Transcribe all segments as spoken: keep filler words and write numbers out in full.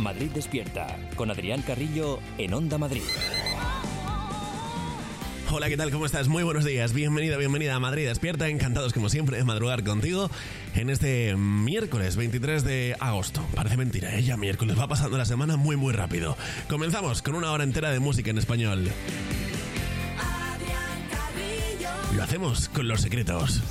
Madrid Despierta, con Adrián Carrillo en Onda Madrid. Hola, ¿qué tal? ¿Cómo estás? Muy buenos días. Bienvenido, bienvenida a Madrid Despierta. Encantados, como siempre, de madrugar contigo en este miércoles veintitrés de agosto. Parece mentira, ¿eh? Ya miércoles. Va pasando la semana muy, muy rápido. Comenzamos con una hora entera de música en español. Lo hacemos con Los Secretos.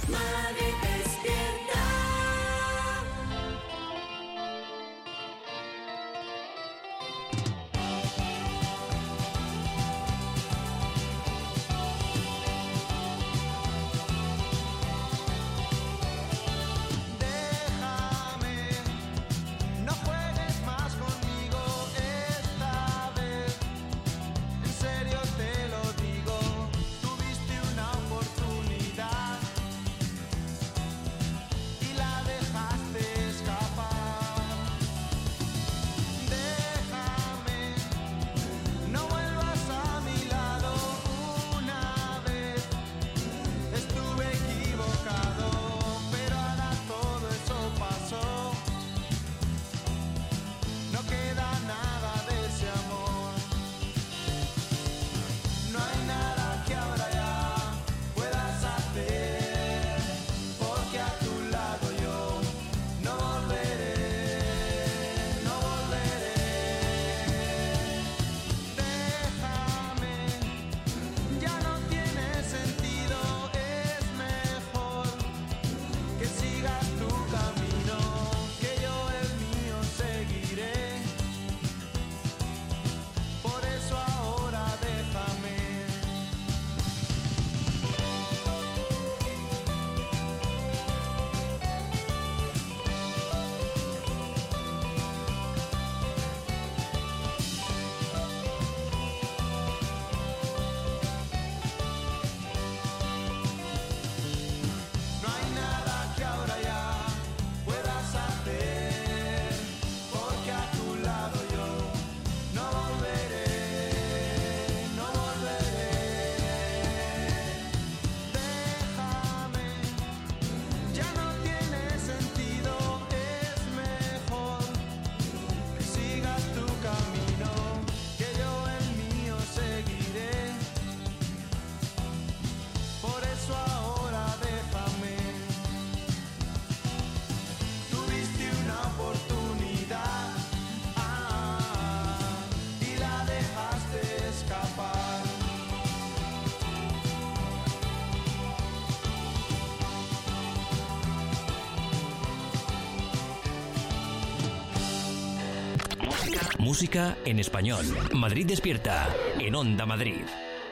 Música en español. Madrid Despierta en Onda Madrid.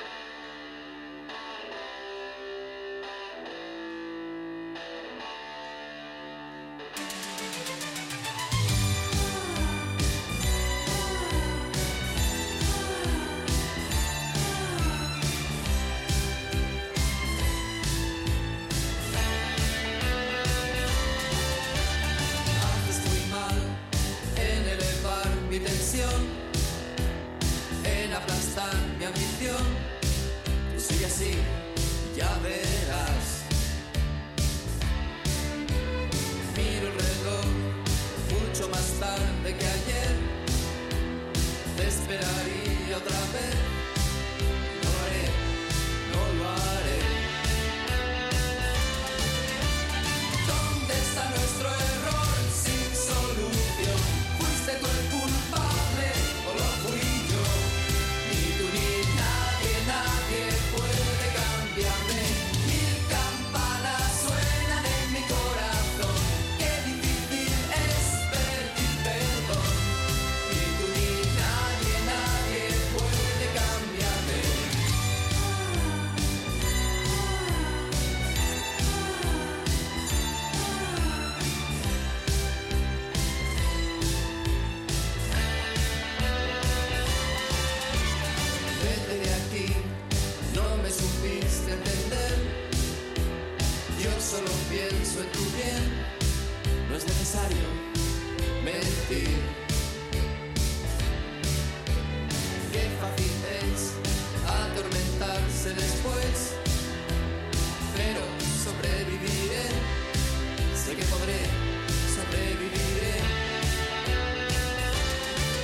En aplastar mi ambición, tú sigue así, ya verás. Miro el reloj, mucho más tarde que ayer. Te esperaría otra vez. No lo haré, no lo haré. ¿Dónde está nuestro error sin solución? ¿Fuiste tú el culpable o lo fui yo? Ni tú ni nadie, nadie puede cambiarme. Mil campanas suenan en mi corazón. Qué difícil es pedir perdón. Ni tú ni nadie, nadie puede cambiarme. Vete de aquí, no me supiste entender. Yo solo pienso en tu bien, no es necesario mentir. Qué fácil es atormentarse después, pero sobreviviré, sé que podré, sobreviviré.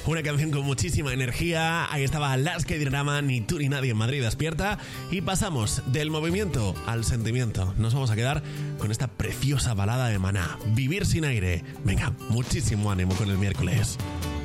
Una canción con muchísima energía. Ahí estaba Lasca y Dinarama, Ni tú ni nadie en Madrid Despierta. Y pasamos del movimiento al sentimiento. Nos vamos a quedar con esta preciosa balada de Maná, Vivir sin aire. Venga, muchísimo ánimo con el miércoles.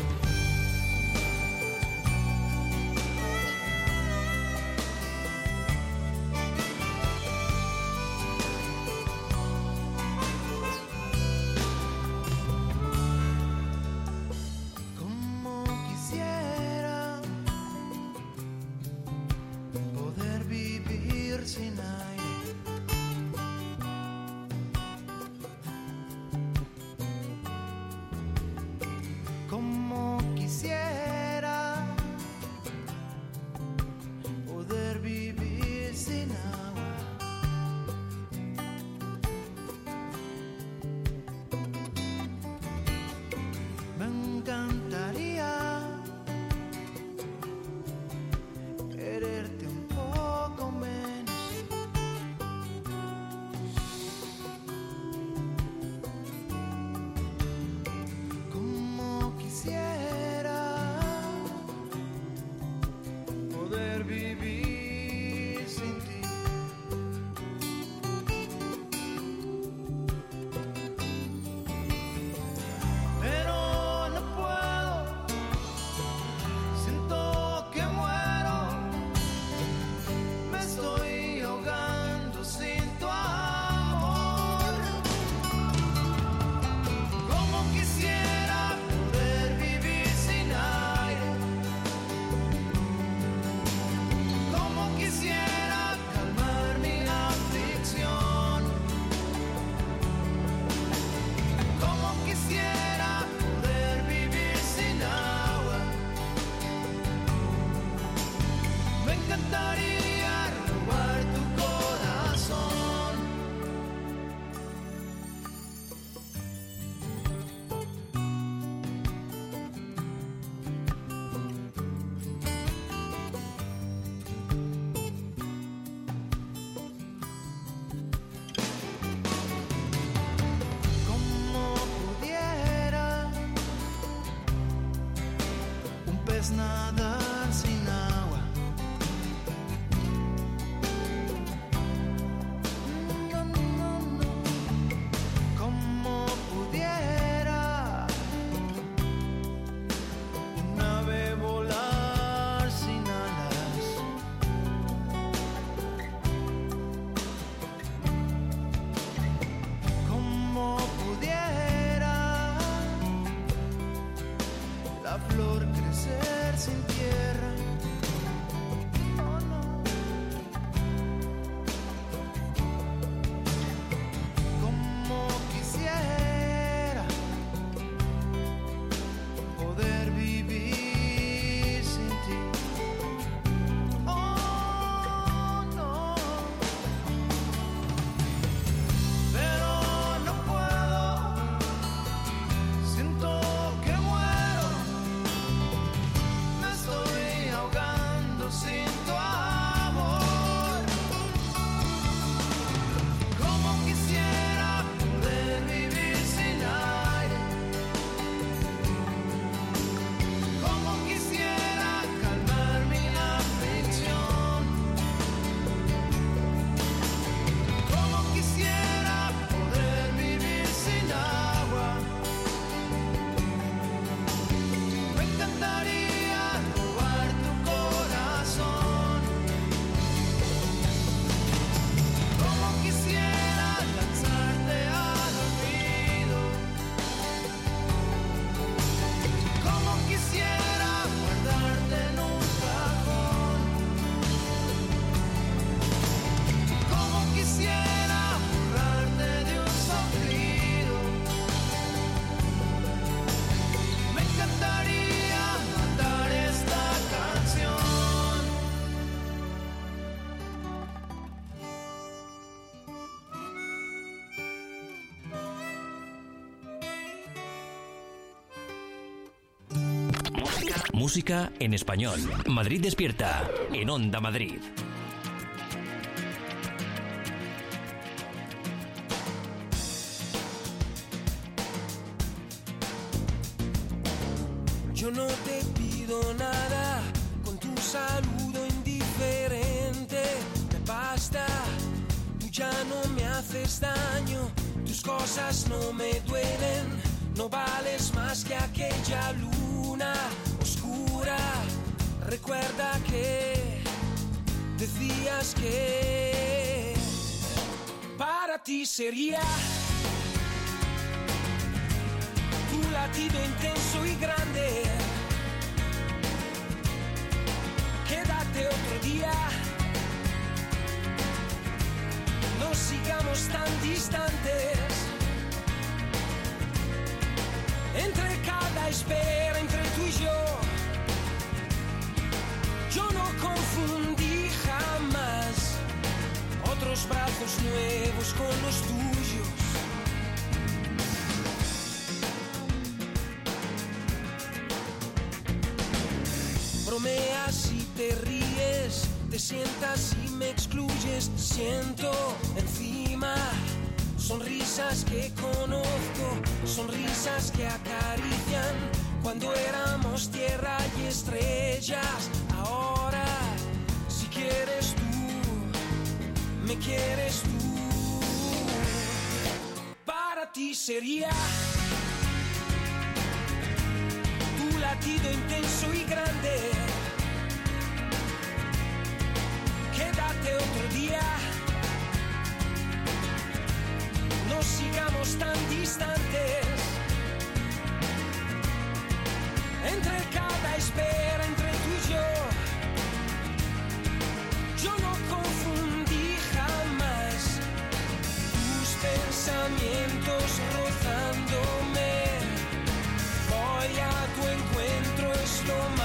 Nadar sin agua. No, no, no. Como pudiera un ave volar sin alas. Como pudiera la flor crecer sin tierra. Oh no. Como quisiera poder vivir sin ti. Oh no. Pero no puedo. Siento que muero. Me estoy ahogando sin tu amor. Como quisiera poder vivir sin aire. Como quisiera calmar mi aflicción. Como quisiera poder vivir sin agua. Me encantaría robar tu corazón. Como quisiera lanzarte al olvido. Como quisiera guardarte en un cajón. Como quisiera borrarte de un soplido. Me encantaría matar esta canción. Música en español. Madrid Despierta. En Onda Madrid. Yo no te pido nada, con tu saludo indiferente me basta. Tú ya no me haces daño, tus cosas no me duelen. No vales más que aquella luna oscura. Recuerda que decías que para ti sería tu latido intenso y grande. Quédate otro día, no sigamos tan distantes. Entre cada espera, entre tú y yo, yo no confundí jamás otros brazos nuevos con los tuyos. Bromeas y te ríes, te sientas y me excluyes. Siento encima sonrisas que conozco, sonrisas que acarician cuando éramos tierra y estrellas. Ahora, si quieres tú, me quieres tú. Para ti sería tu latido intenso y grande. Quédate otro día, no sigamos tan distantes. Entre cada espera, entre tú y yo, yo no confundí jamás tus pensamientos rozándome. Voy a tu encuentro, es lo más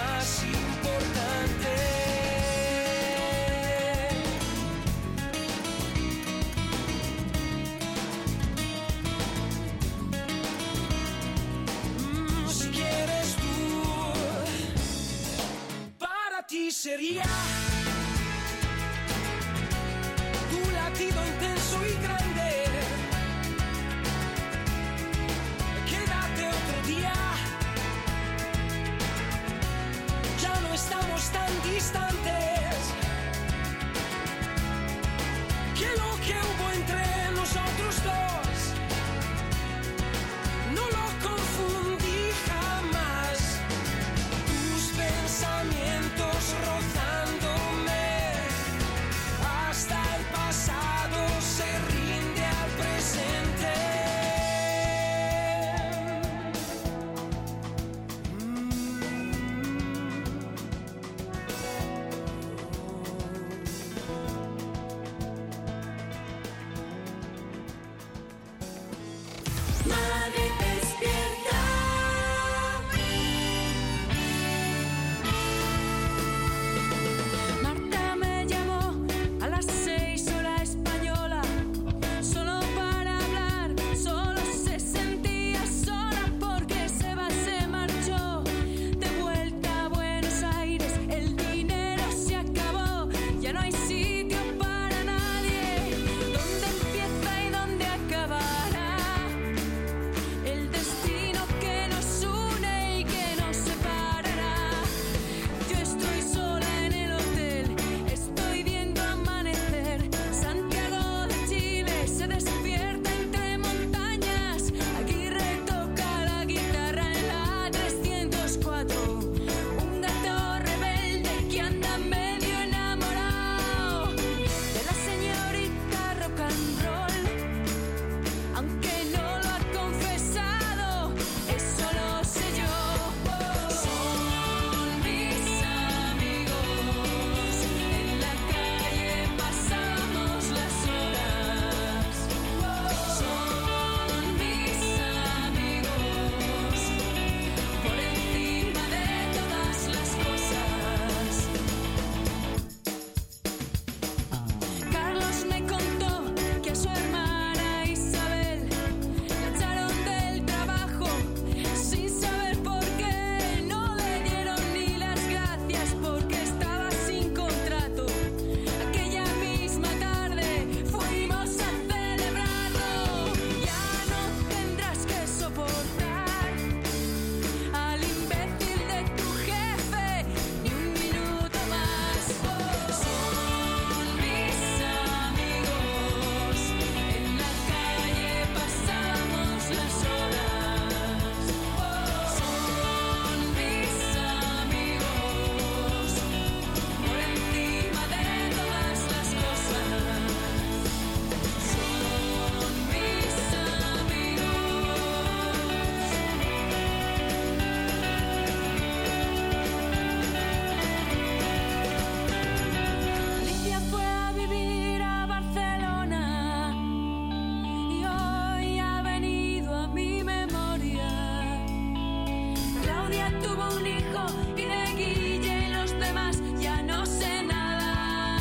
tuvo un hijo y de Guille y los demás ya no sé nada.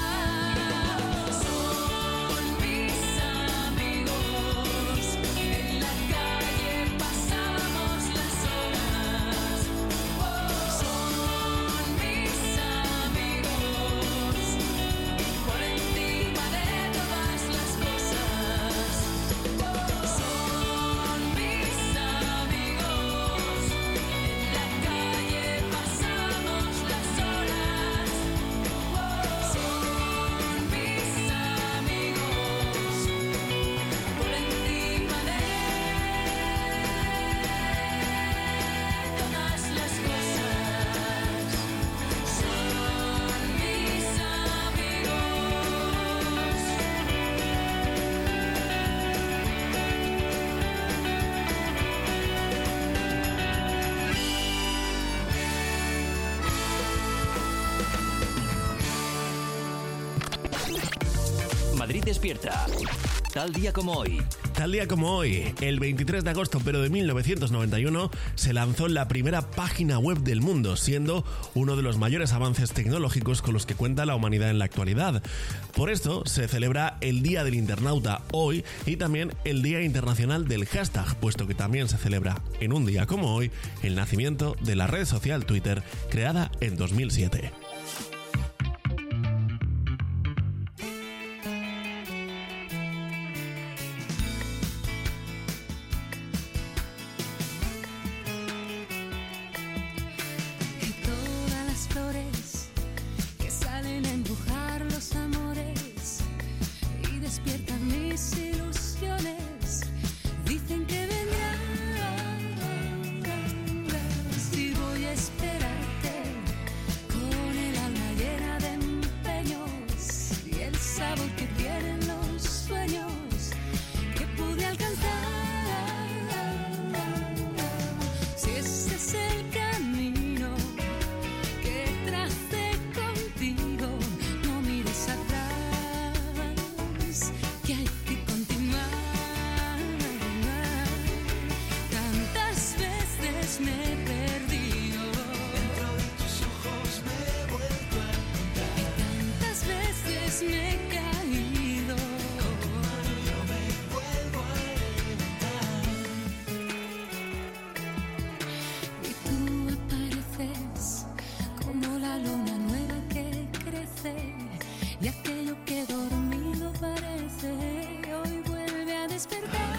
Son mis amigos, en la calle pasamos las horas. Son mis amigos, por encima de todas las cosas. Son mis amigos, en la calle pasamos las horas. Son mis amigos, por encima de todas las cosas. Son mis Madrid despierta. Tal día como hoy. Tal día como hoy, el veintitrés de agosto pero de mil novecientos noventa y uno, se lanzó la primera página web del mundo, siendo uno de los mayores avances tecnológicos con los que cuenta la humanidad en la actualidad. Por esto se celebra el Día del Internauta hoy y también el Día Internacional del Hashtag, puesto que también se celebra en un día como hoy el nacimiento de la red social Twitter, creada en dos mil siete. Y todas las flores que salen a embrujar los amores y despiertan mis ilusiones, dicen que vendrás y voy a esperarte con el alma llena de empeños y el sabor que tienen los sueños que pude alcanzar. Si ese es el camino que tracé contigo, no mires atrás, que hay que continuar. Tantas veces me he perdido, dentro de tus ojos me he vuelto a encontrar, y tantas veces me he caído, yo me vuelvo a levantar. Y tú apareces como la luna nueva que crece, y aquello que dormido parece hoy vuelve a despertar.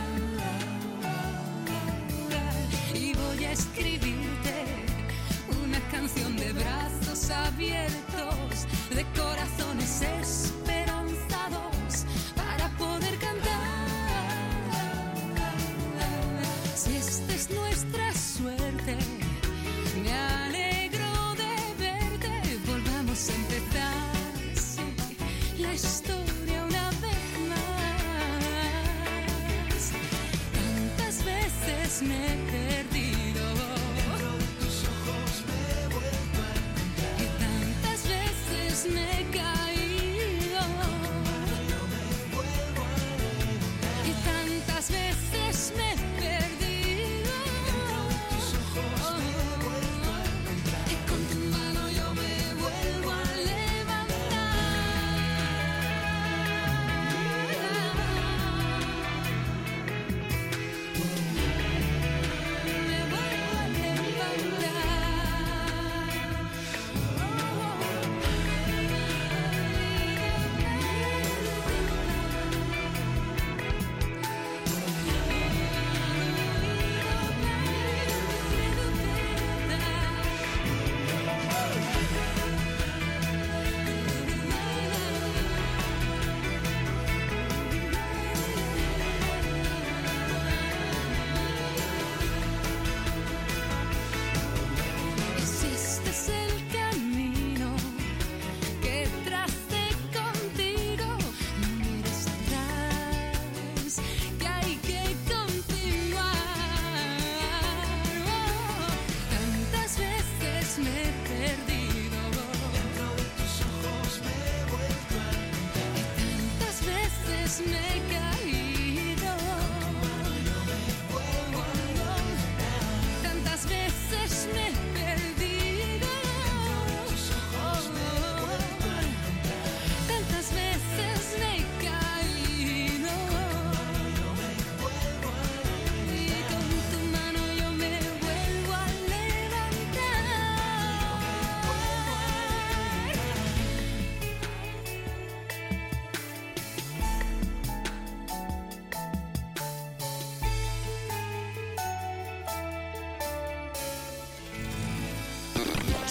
Y voy a escribirte una canción de brazos abiertos, de corazones esperanzados, para poder cantar. Si esta es nuestra suerte, me alegro de verte. Volvamos a empezar, sí, la historia una vez más. Tantas veces me he perdido, dentro de tus ojos me he vuelto a encontrar, y tantas veces me he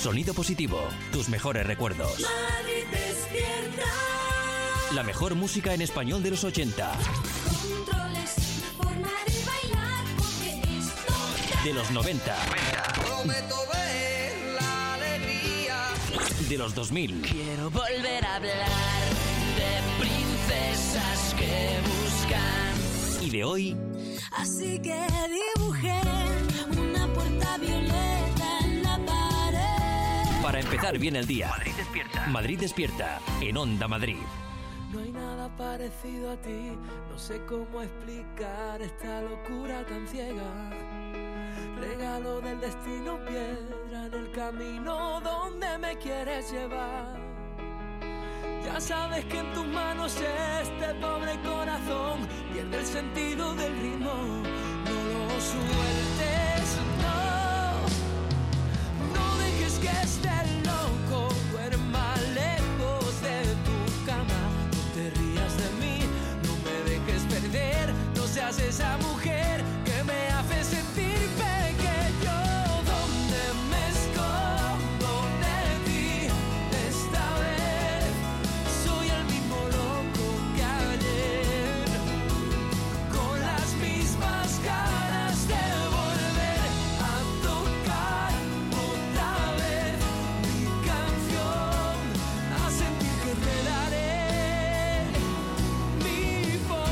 Sonido Positivo, tus mejores recuerdos. Madrid despierta. La mejor música en español de los ochenta. Controles, forma de bailar, porque esto De los noventa. Prometo ver la alegría. De los dos mil. Quiero volver a hablar de princesas que buscan. Y de hoy. Así que dibujé una puerta violeta en la pared. Para empezar bien el día. Madrid despierta. Madrid despierta. En Onda Madrid. No hay nada parecido a ti, no sé cómo explicar esta locura tan ciega. Regalo del destino, piedra en el camino donde me quieres llevar. Ya sabes que en tus manos este pobre corazón pierde el sentido del ritmo. No lo sueltes, no, no dejes que esté loco, duerma lejos de tu cama. No te rías de mí, no me dejes perder, no seas esa mujer que me hace sentir pequeño. ¿Dónde me escondo de ti esta vez? Soy el mismo loco que ayer, con las mismas ganas de volver a tocar otra vez mi canción, a sentir que enredaré mi voz.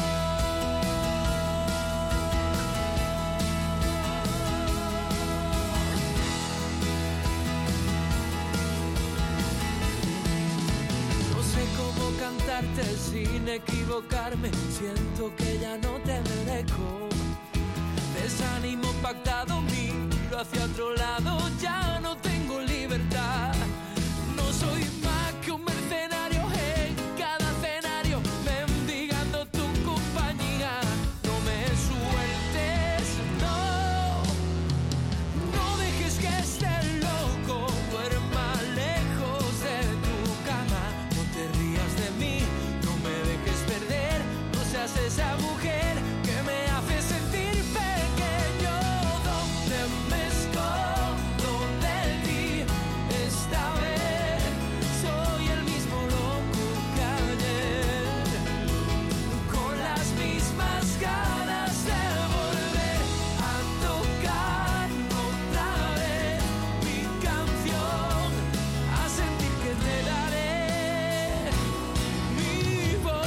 No sé cómo cantarte sin equivocarme, siento que ya no te merezco. Desánimo pactado, miro hacia otro lado, ya no tengo libertad. No soy más que un mercenario en cada escenario, mendigando tu compañía. No me sueltes, no, no dejes que esté loco, duerma lejos de tu cama. No te rías de mí, no me dejes perder, no seas esa mujer que me hace sentir pequeño. ¿Dónde me escondo de ti esta vez? Soy el mismo loco que ayer, con las mismas ganas de volver a tocar otra vez mi canción, a sentir que te daré mi voz.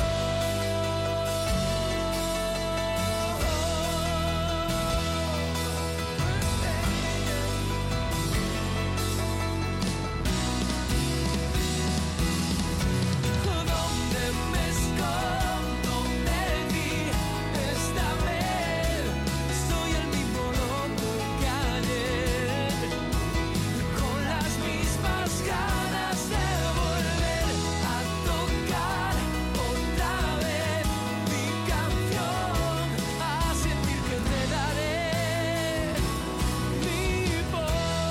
¿Dónde me escondo de ti esta vez? Soy el mismo loco que ayer, con las mismas ganas de volver a tocar otra vez mi canción, a sentir que te daré mi voz.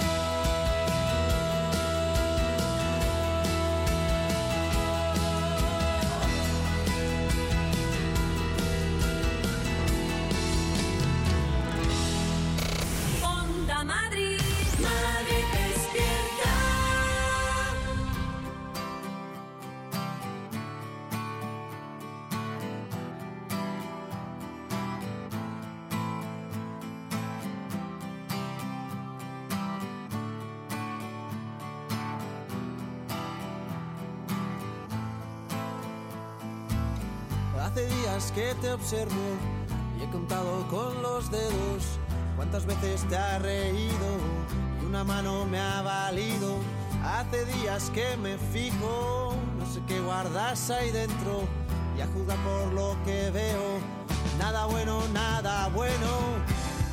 Onda Madrid, Madrid despierta. Hace días que te observo y he contado con los dedos cuántas veces te has reído y una mano me ha valido. Hace días que me fijo, no sé qué guardas ahí dentro y a juzgar por lo que veo, nada bueno, nada bueno.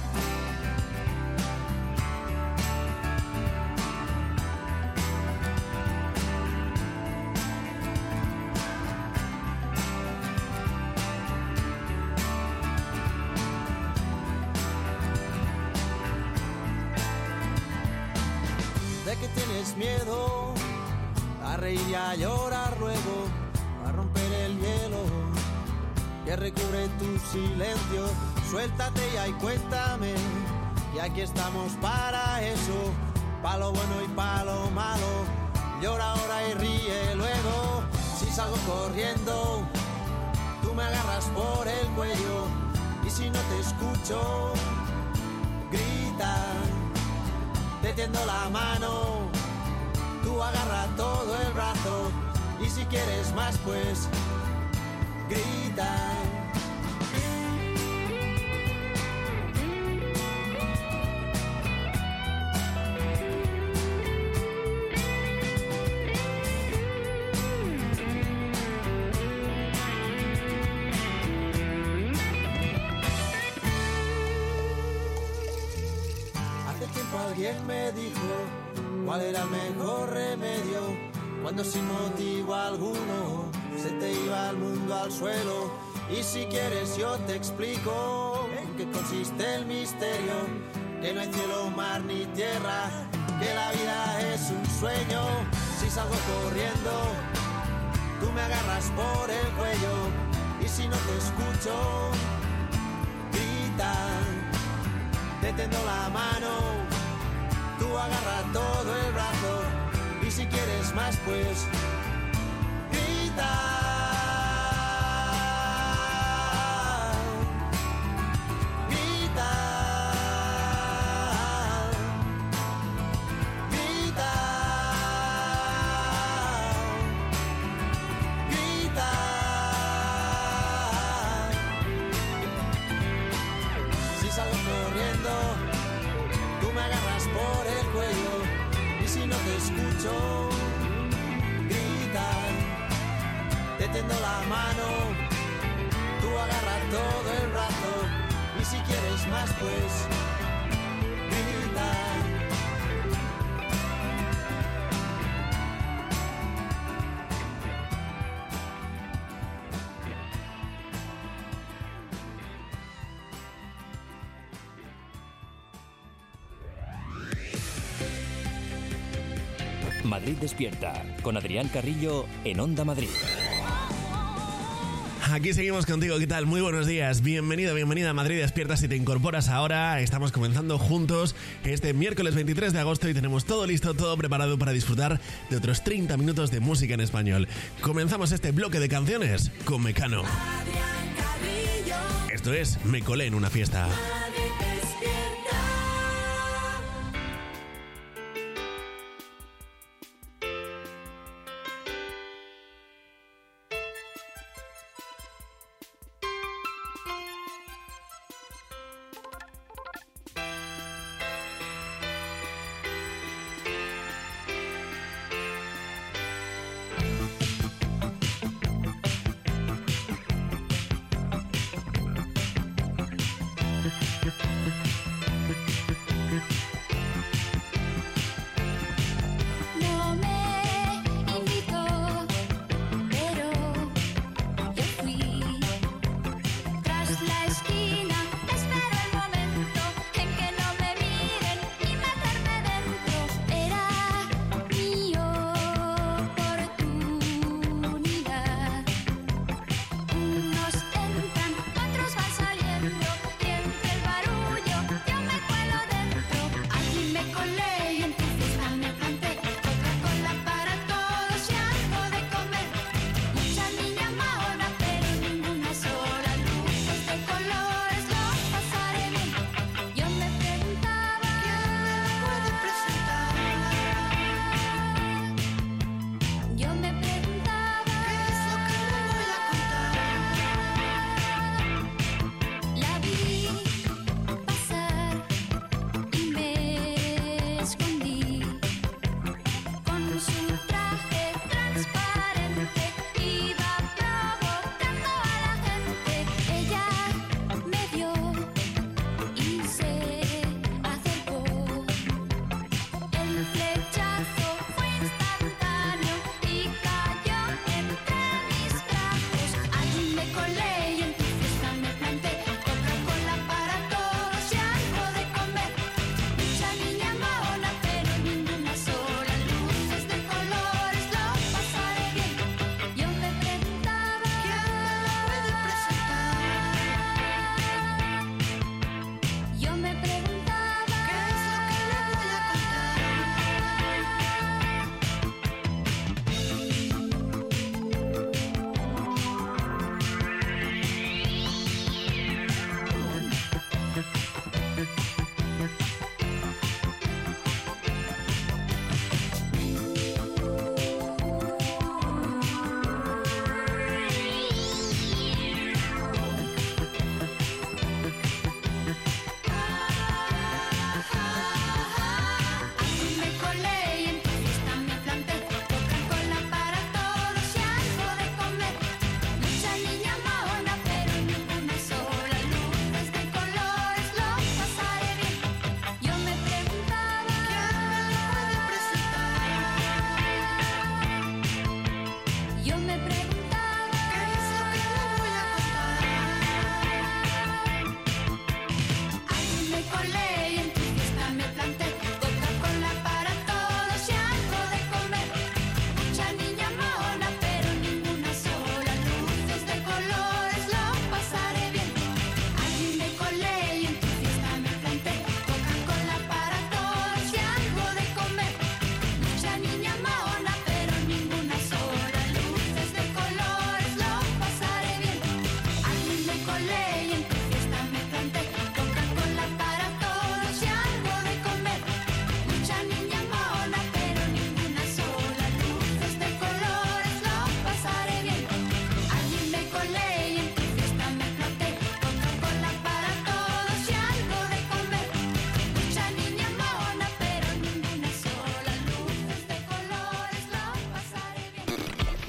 ¿De qué tienes miedo? A reír y a llorar luego, a romper el hielo que recubre tu silencio. Suéltate ya y cuéntame, y aquí estamos para eso. palo bueno y palo malo, llora ahora y ríe luego. Si salgo corriendo, tú me agarras por el cuello, y si no te escucho, grita, te tiendo la mano, tú agarra todo el brazo, y si quieres más pues grita. Alguien me dijo cuál era el mejor remedio cuando sin motivo alguno se te iba el mundo al suelo. Y si quieres yo te explico en qué consiste el misterio, que no hay cielo, mar ni tierra, que la vida es un sueño. Si salgo corriendo, tú me agarras por el cuello, y si no te escucho, grita, te tendo la mano, tú agarra todo el brazo, y si quieres más pues grita. Grita. Grita. Grita. Si salgo corriendo, tú me agarras por el cuello, y si no te escucho, grita, te tendo la mano, tú agarra todo el brazo, y si quieres más pues grita. Madrid Despierta, con Adrián Carrillo en Onda Madrid. Aquí seguimos contigo, ¿qué tal? Muy buenos días, bienvenido, bienvenida a Madrid Despierta. Si te incorporas ahora, estamos comenzando juntos este miércoles veintitrés de agosto y tenemos todo listo, todo preparado para disfrutar de otros treinta minutos de música en español. Comenzamos este bloque de canciones con Mecano. Esto es Me colé en una fiesta.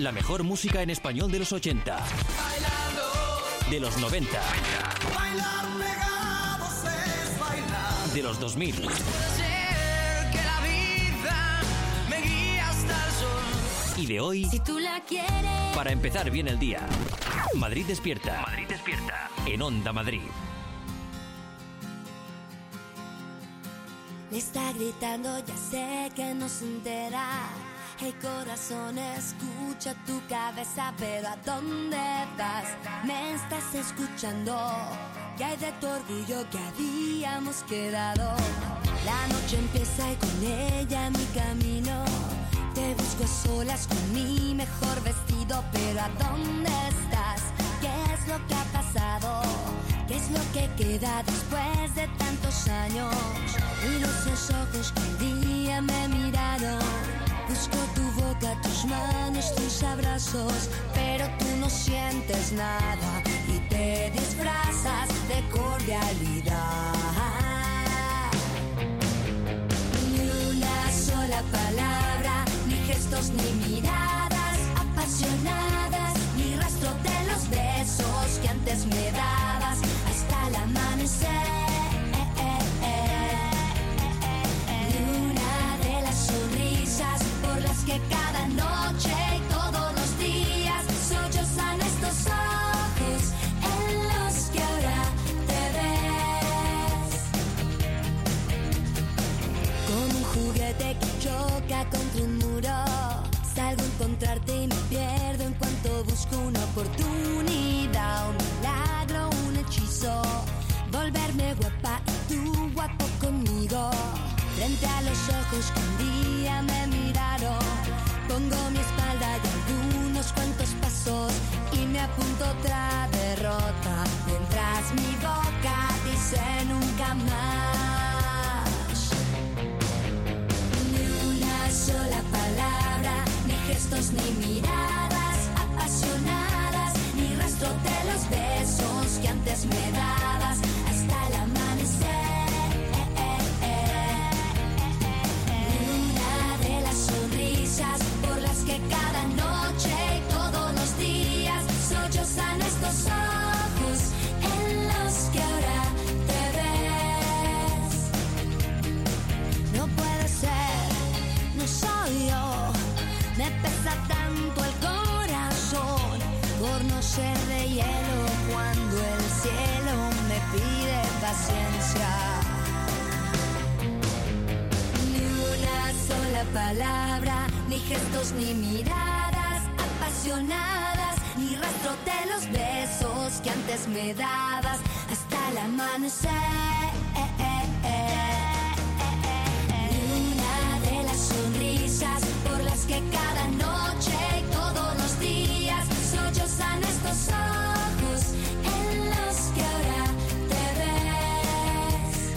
La mejor música en español de los ochenta, de los noventa, Bailar pegados es bailar. de los dos mil Ser que la vida me guía hasta el sol. y de hoy, Si tú la quieres. para empezar bien el día. Madrid despierta. Madrid despierta. En Onda Madrid. Me está gritando, ya sé que no se entera. Hey corazón, escucha tu cabeza, pero ¿a dónde vas? Me estás escuchando. ¿Qué hay de tu orgullo que habíamos quedado? La noche empieza y con ella mi camino. Te busco a solas con mi mejor vestido, pero ¿a dónde estás? ¿Qué es lo que ha pasado? ¿Qué es lo que queda después de tantos años? Miro esos ojos que un día me miraron. Busco tu boca, tus manos, tus abrazos, pero tú no sientes nada y te disfrazas de cordialidad. Ni una sola palabra, ni gestos, ni miradas apasionadas, ni rastro de los besos que antes me dabas hasta el amanecer. Ni una de las sonrisas por las que cada noche y todos los días sollozan estos ojos en los que ahora te ves. Como un juguete que choca contra un muro, salgo a encontrarte y me pierdo en cuanto busco una oportunidad, un milagro, un hechizo, volverme guapa y tú guapo conmigo. Frente a los ojos que un día me miraron, pongo mi espalda y algunos cuantos pasos y me apunto otra derrota, mientras mi boca dice nunca más. Ni una sola palabra, ni gestos, ni miradas apasionadas, ni rastro de los besos que antes me dabas hasta el amanecer. Por las que cada noche y todos los días sollozan estos ojos en los que ahora te ves. No puede ser, no soy yo, me pesa tanto el corazón por no ser de hielo cuando el cielo me pide paciencia. Ni una sola palabra, ni gestos, ni miradas apasionadas, ni rastro de los besos que antes me dabas hasta el amanecer. Ni una de las sonrisas por las que cada noche y todos los días sollozan estos ojos en los que ahora te ves.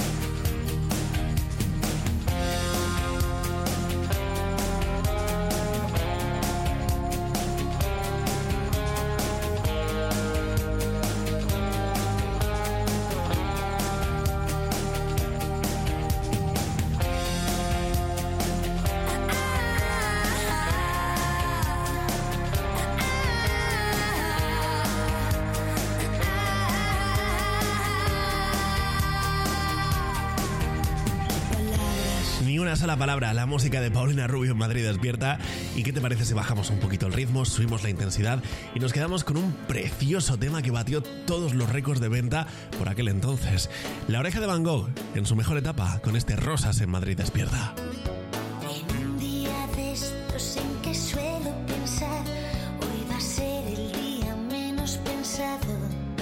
Ni una sola palabra, la música de Paulina Rubio en Madrid despierta. ¿Y qué te parece si bajamos un poquito el ritmo, subimos la intensidad y nos quedamos con un precioso tema que batió todos los récords de venta por aquel entonces? La Oreja de Van Gogh, en su mejor etapa, con este Rosas en Madrid despierta. En un día de estos en que suelo pensar, hoy va a ser el día menos pensado.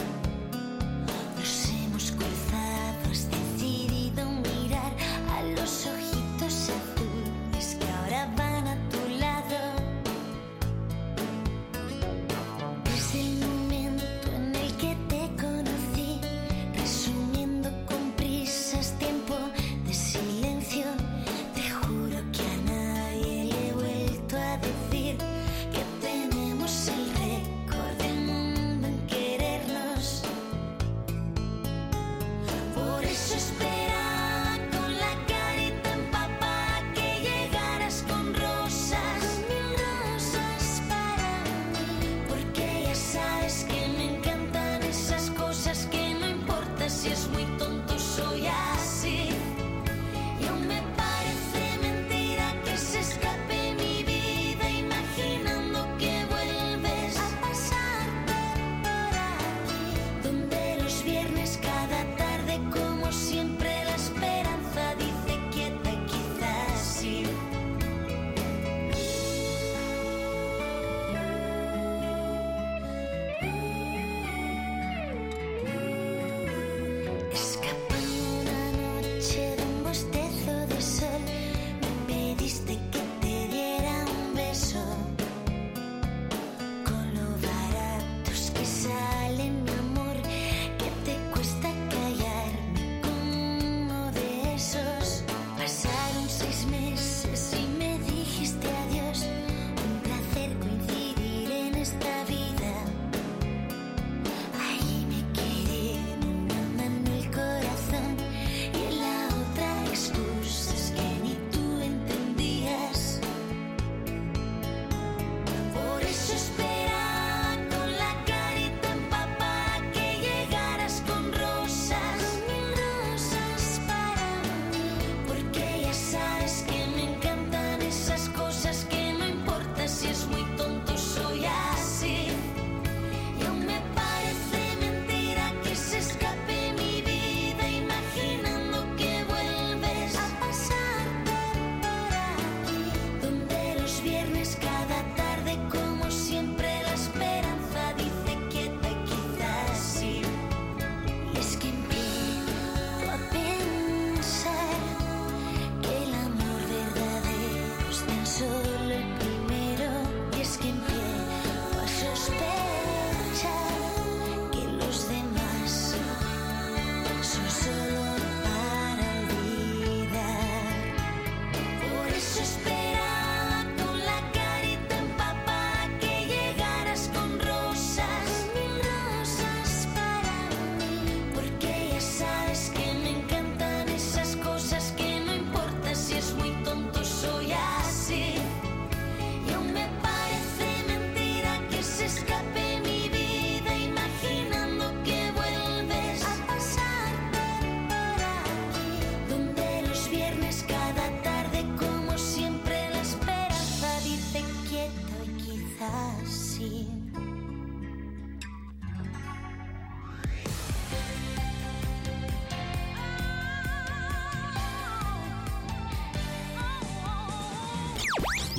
Nos hemos cruzado, has decidido mirar a los ojitos azules que ahora van a tu lado. Desde el momento en el que te conocí, resumiendo con prisas tiempo de silencio, te juro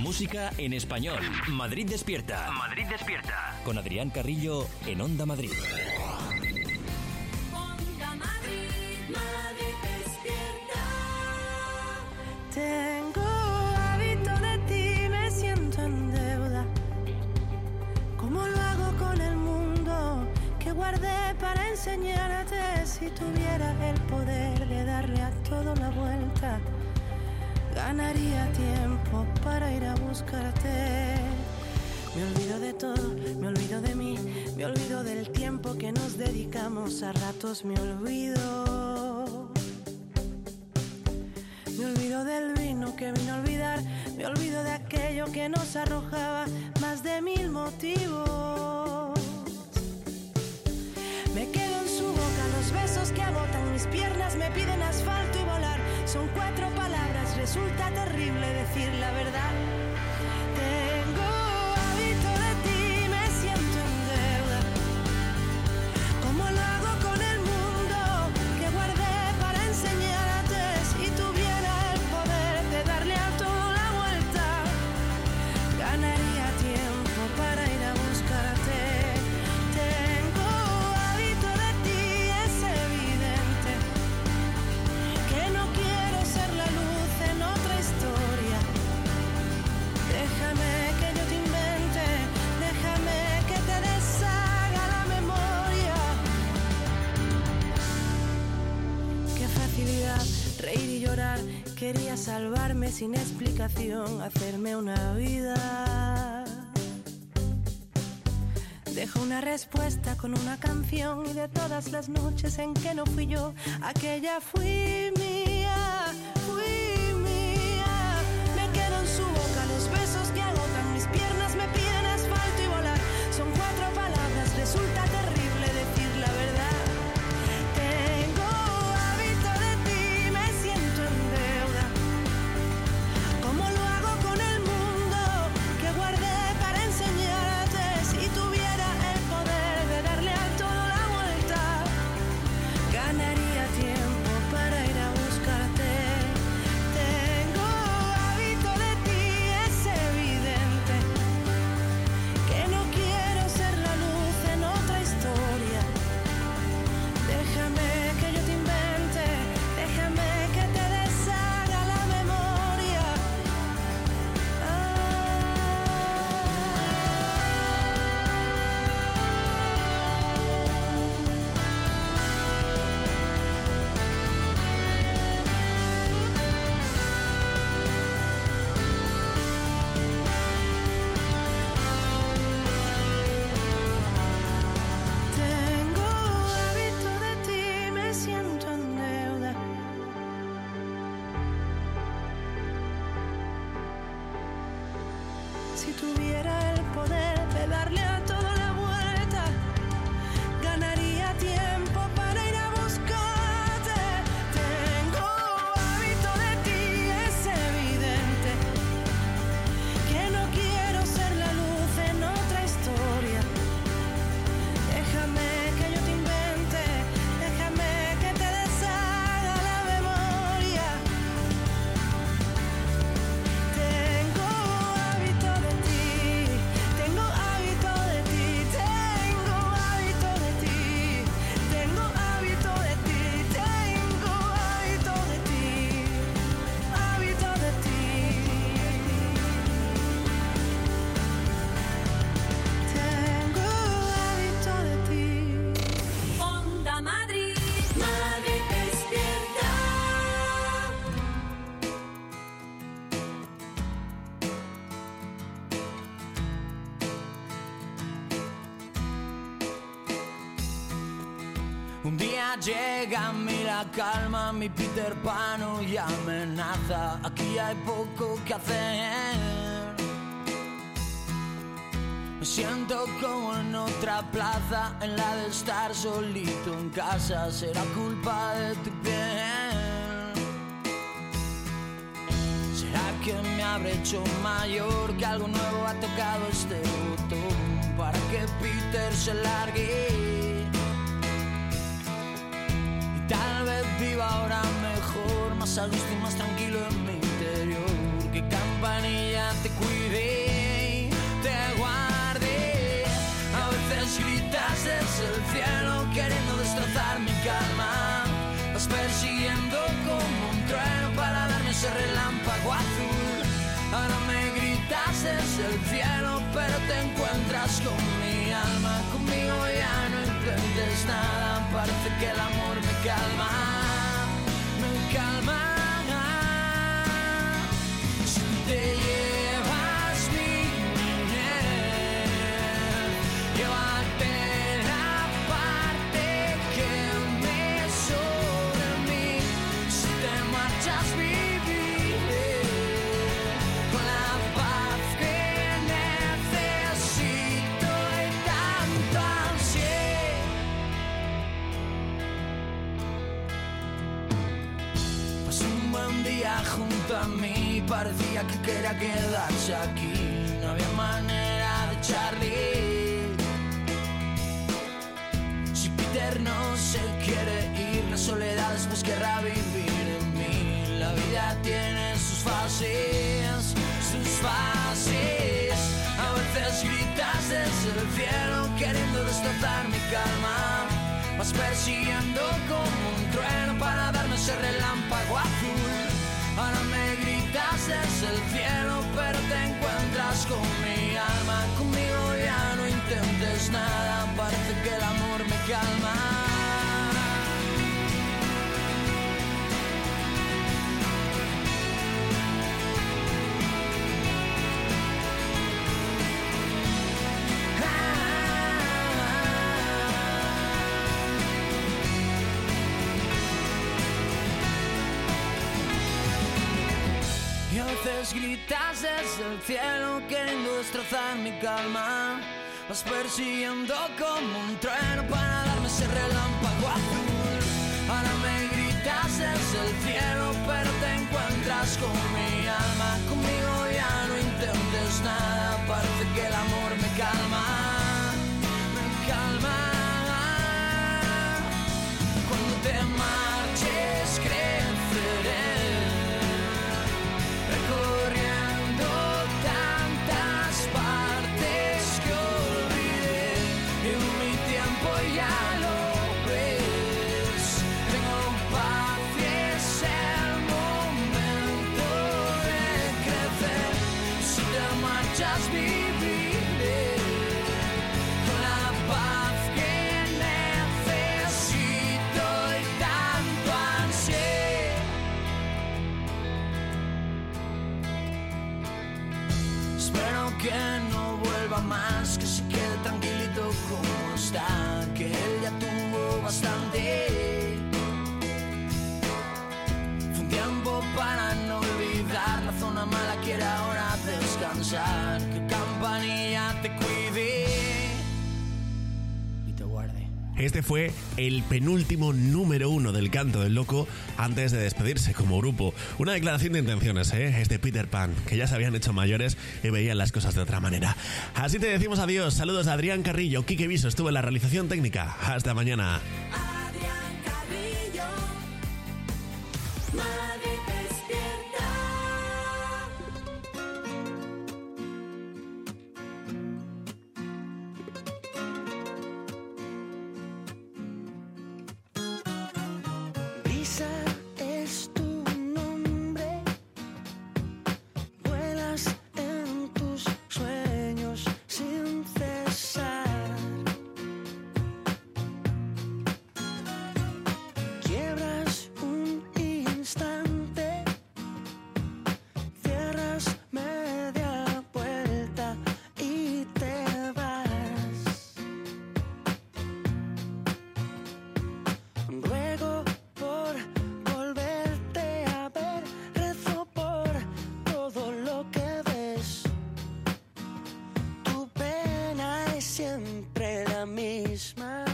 Música en español. Madrid despierta. Madrid despierta. Con Adrián Carrillo en Onda Madrid. Onda Madrid, Madrid despierta. Tengo hábito de ti, me siento en deuda. ¿Cómo lo hago con el mundo que guardé para enseñarte? Si tuviera el poder de darle a todo la vuelta, ganaría tiempo para ir a buscarte. Me olvido de todo, me olvido de mí, me olvido del tiempo que nos dedicamos, a ratos me olvido. Me olvido del vino que vino a olvidar, me olvido de aquello que nos arrojaba más de mil motivos. Me quedo en su boca, los besos que agotan mis piernas me piden asfalto y volar. Son cuatro palabras, resulta terrible decir la verdad. Tengo hábito de ti, me siento en deuda. ¿Cómo lo hago con el mundo que guardé para enseñarte? Si tuviera el poder de darle a todo la vuelta, ganaría tiempo para ir a buscarte. Tengo hábito de ti, es evidente que no quiero ser la luz en otra historia. Déjame que yo te invente, déjame que te deshaga la memoria. Qué facilidad, reír y llorar. Quería salvarme sin explicación, hacerme una vida. Dejo una respuesta con una canción, y de todas las noches en que no fui yo, aquella fui mía, fui mía. Me quedo en su boca, los besos que agotan mis piernas me piden asfalto y volar. Son cuatro palabras, resulta terrible decir la verdad. Tengo hábito de ti, me siento en deuda. ¿Cómo lo hago con el mundo que guardé para enseñarte? Si tuviera el poder de darle a todo la vuelta, ganaría tiempo para ir a buscarte. Tengo hábito de ti, es evidente que no quiero ser la luz en otra historia. Déjame que yo te invente, déjame que te deshaga la memoria. Tengo hábito de ti, me siento en deuda. Si tuviera el poder de darle a todo la vuelta, ganaría tiempo para ir a buscarte. Tengo hábito de ti, es evidente que no quiero ser la luz en otra historia. Déjame que yo te invente, déjame que te deshaga la memoria. Tengo hábito de ti, tengo hábito de ti, tengo hábito de ti, tengo hábito de ti, tengo hábito de ti, hábito de ti. Tengo hábito de ti. Onda Madrid, Madrid despierta. Un día llega a mí la calma, mi Peter Pan y amenaza. Aquí hay poco que hacer. Me siento como en otra plaza, en la de estar solito en casa. Será culpa de tu piel. ¿Será que me habré hecho mayor, que algo nuevo ha tocado este botón para que Peter se largue? Y tal vez viva ahora mejor, más a gusto y más tranquilo en mi interior. Que campanilla te cuida ese relámpago azul. Ahora me gritas desde el cielo, pero te encuentras con mi alma. Conmigo ya no intentes nada, parece que el amor me calma, me calma. Si te llevas mi niñez, llévate la parte que me sobra a mí. Si te marchas viviré con la paz que necesito y tanto ansié. Pasé un buen día junto a mí, parecía que quería quedarse aquí, no había manera de echarle. Si Peter no se quiere ir, la soledad después querrá vivir en mí. La vida tiene sus fases, sus fases. A veces gritas desde el cielo queriendo destrozar mi calma. Vas persiguiendo como un trueno para darme ese relámpago azul. Ahora me gritas desde el cielo, pero te encuentras con mi alma. Conmigo ya no intentes nada, parece que el amor me calma. Y a veces gritas desde el cielo queriendo destrozar mi calma. Vas persiguiendo como un trueno para darme ese relámpago azul. Ahora me gritas desde el cielo, pero te encuentras con mi alma. Conmigo ya no intentes nada, parece que el amor me calma, me calma. Cuando te marches creceré, recorriendo tantas partes que olvidé. En mi tiempo ya lo ves, tengo paz y es el momento de crecer. Si te marchas viviré con la paz que necesito y tanto ansié. Espero que no vuelva más, que se quede tranquilito como está, que él ya tuvo bastante. Fue un tiempo para no olvidar, la zona mala quiere ahora descansar. Que Campanilla te cuide y te guarde. Este fue el penúltimo número uno del Canto del Loco antes de despedirse como grupo. Una declaración de intenciones, ¿eh? Es de Peter Pan, que ya se habían hecho mayores y veían las cosas de otra manera. Así te decimos adiós. Saludos a Adrián Carrillo. Quique Viso estuvo en la realización técnica. Hasta mañana. Adrián Carrillo, Madrid despierta. Brisa es tu nombre, vuelas en tus sueños sin cesar. Quiebras un instante, cierras media vuelta y te vas. Ruego por volverte a ver, rezo por todo lo que ves. Tu pena es siempre la misma.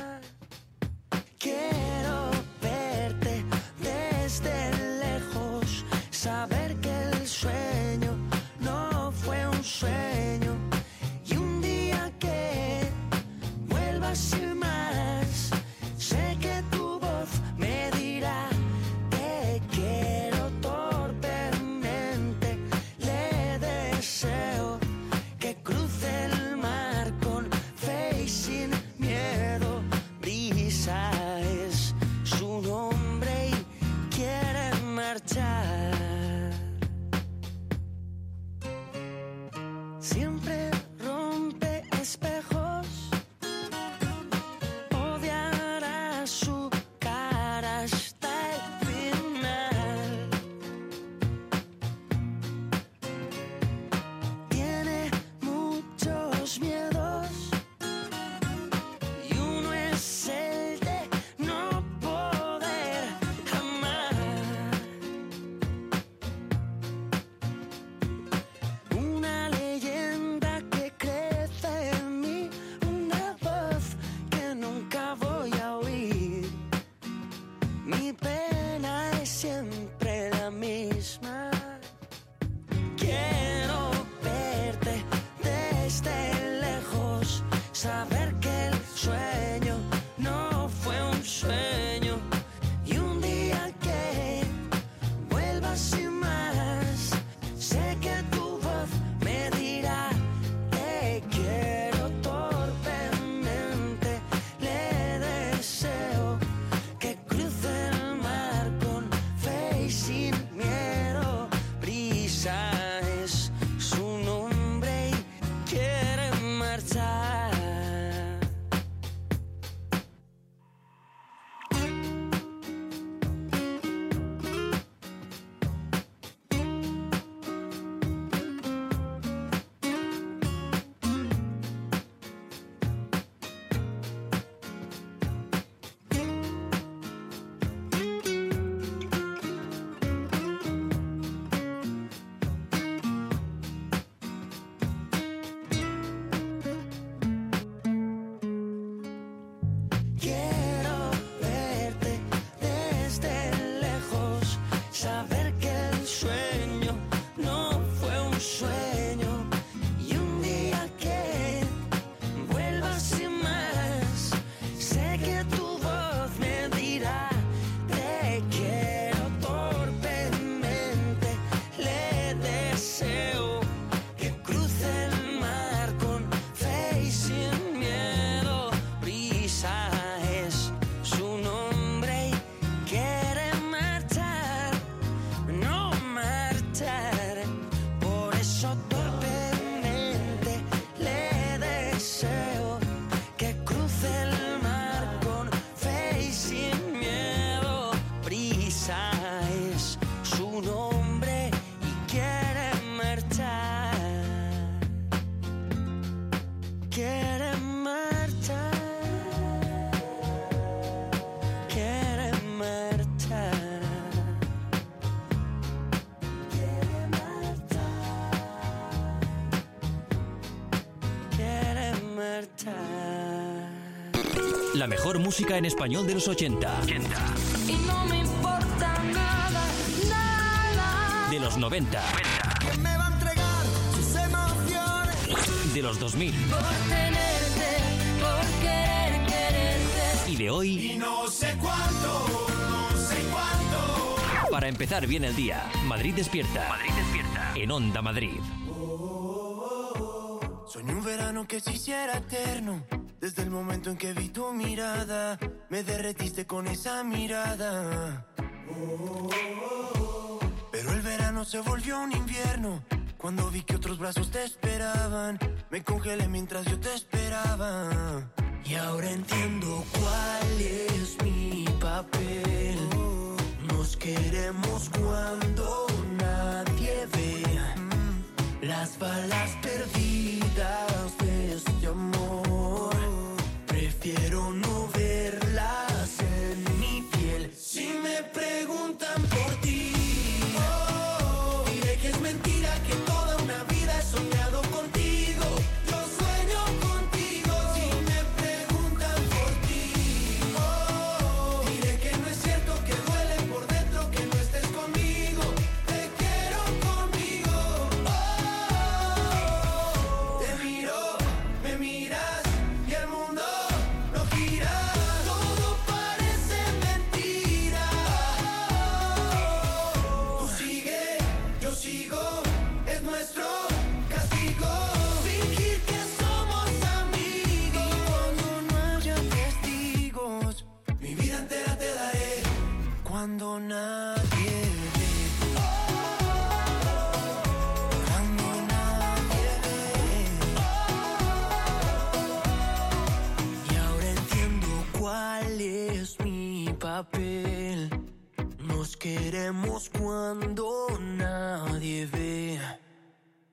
Quiero verte desde lejos, saber que el sueño no fue un sueño. Y un día que vuelvas sin más, sé que tu voz me dirá: te quiero torpemente. Le deseo que cruce el mar con fe y sin miedo. Brisa es su nombre y quiere marchar. siempre rompe espejos. Odiará su cara hasta el final. Tiene muchos miedos y uno es el de no poder amar. Una leyenda que crece en mí, una voz que nunca voy a oír. Mi pena es siempre la misma. Quiero verte desde lejos, saber que el sueño no fue un sueño y un día que vuelvas sin más, sé que tu voz me dirá te quiero torpemente, le deseo que cruce el mar con fe y sin miedo. Brisa es su nombre y quiere marchar. Quiero verte desde lejos, saber que el sueño no fue un sueño y un día que vuelvas sin más, sé que tu voz me dirá te quiero torpemente, le deseo que cruce el mar con fe y sin miedo. Brisa es su nombre y quiere marchar, no marchar. Por eso torpemente le deseo que cruce el mar con fe y sin miedo. Brisa es su nombre y quiere marchar. Quiere marchar. Quiere marchar. Quiere marchar. Quiere marchar. La mejor música en español de los ochenta. Y no me importa nada, nada. De los noventa. Que me va a entregar sus emociones. De los dos mil. Por tenerte, por querer quererte. Y de hoy. Y no sé cuánto, no sé cuánto. Para empezar bien el día. Madrid despierta. Madrid despierta. En Onda Madrid. Soñé un verano que se hiciera eterno. Desde el momento en que vi tu mirada, me derretiste con esa mirada. Pero el verano se volvió un invierno. Cuando vi que otros brazos te esperaban, me congelé mientras yo te esperaba. Y ahora entiendo cuál es mi papel. Nos queremos cuando nadie ve las balas perdidas de este amor. Prefiero no verlas en mi piel. Si me preguntan por ti, oh, diré que es mentira, que toda una vida he soñado contigo. Yo sueño contigo. Si me preguntan por ti, oh, diré que no es cierto, que duele por dentro que no estés conmigo. Te quiero conmigo. Oh, te miro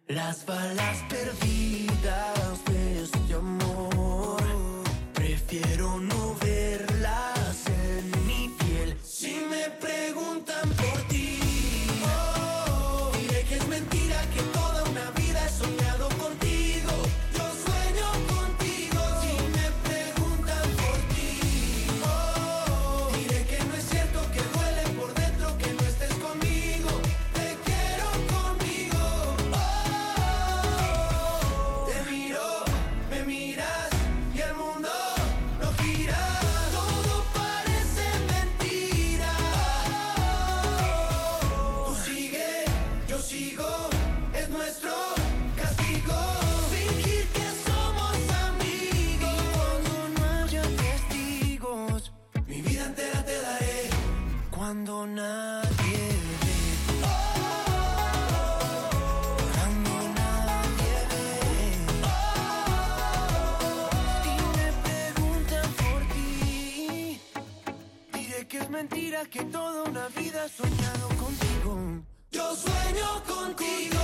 las balas perdidas de este amor. Prefiero no verlas en mi piel. Si me preguntan por ti, oh, diré que es mentira, que toda una vida he soñado contigo. Yo sueño contigo. Si me preguntan por ti, oh, diré que no es cierto, que duele por dentro que no estés conmigo. Te quiero conmigo. Oh, te miro, me miras y el mundo no gira. Todo parece mentira. Tú sigue, yo sigo, es nuestro castigo. Fingir que somos amigos. Cuando no haya testigos, mi vida entera te daré. Cuando nadie ve. Cuando nadie ve. Y me preguntan por ti, diré que es mentira, que toda una vida he soñado contigo. Yo sueño contigo.